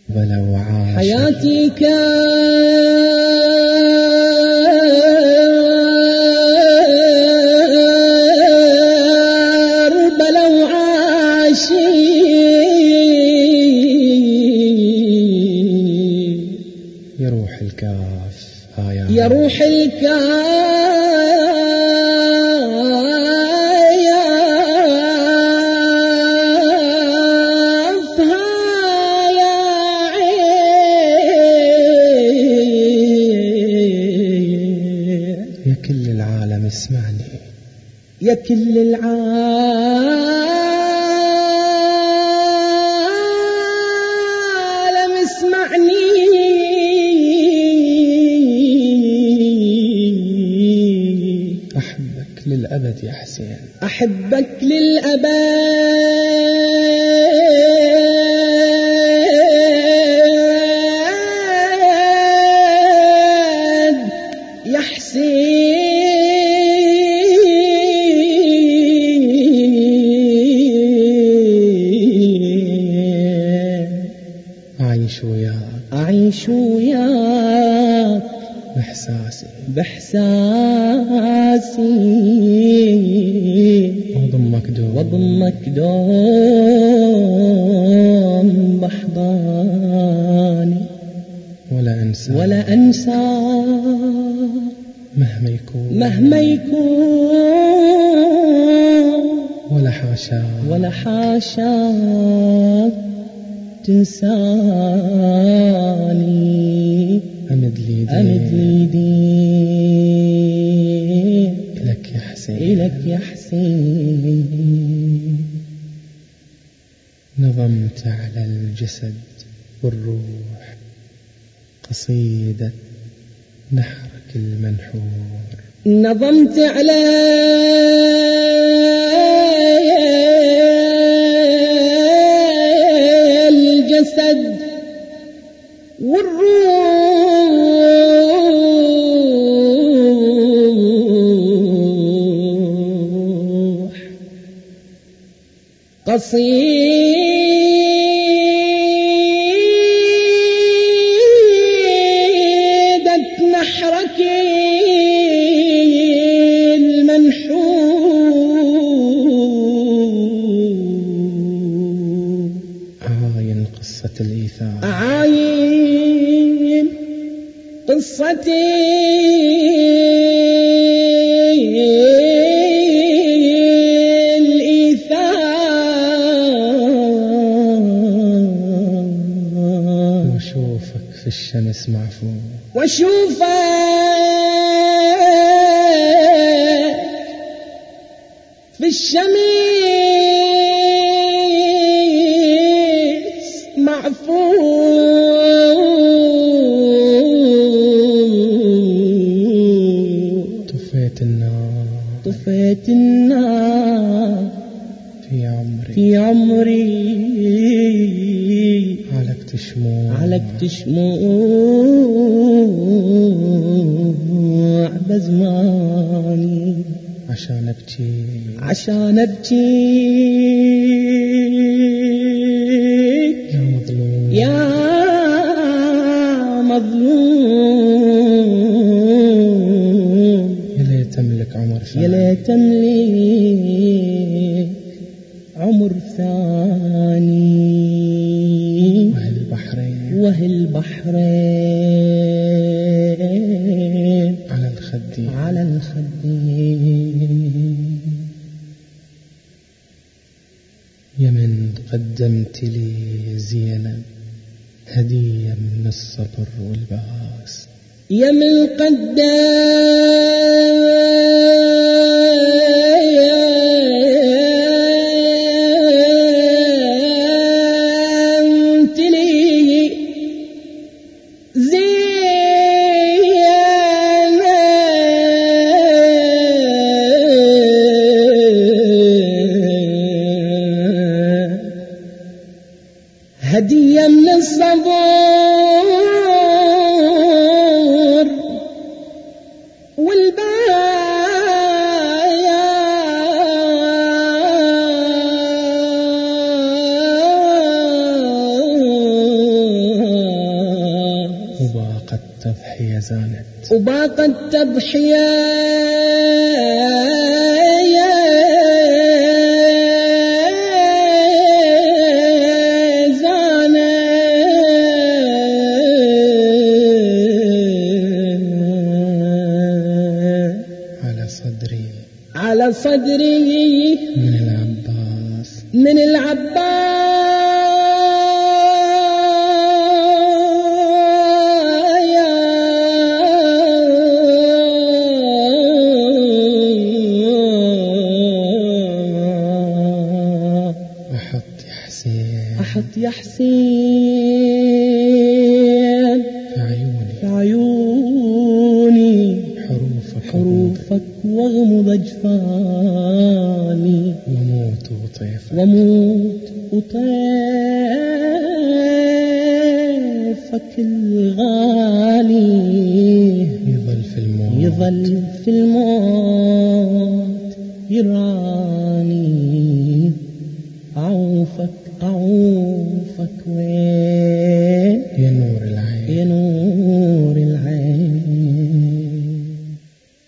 ولو عاش حياتي كربلا وعاشي يروح الكاف هايا يروح الكاف يا كل العالم اسمعني، يا كل العالم اسمعني، أحبك للأبد يا حسين، أحبك للأبد يا حسين. أعيش وياك، أعيش وياك بإحساسي وضمك دوم بحضاني ولا أنسى مهما يكون ولا حاشاك تنساني. أمد لي إلك يا حسين. نظمت على الجسد والروح قصيدة نحرك المنحور، نظمت على الجسد والروح قصيدة نحرك المنحور. أعاين قصة الإيثار، أعاين قصتي وأشوفك في الشمس معفور، وأشوفك في الشمس معفور. طفيت النار في عمري علقت شموع بزماني عشان أبكيك يا مظلوم. يا ليت أملك عمر ثاني وهي البحرين على الخدين. يا من قدمت لي زينب هدية من الصبر والباس، يا من قدمت لي هدية من الصبر والبيان وباقت تضحية زانت وباقت تضحية على صدري من العباس أحط يا حسين في عيوني حروفك واغمض أجفاني وموت وطيفك الغالي يظل في الموت يرعاني أعوفك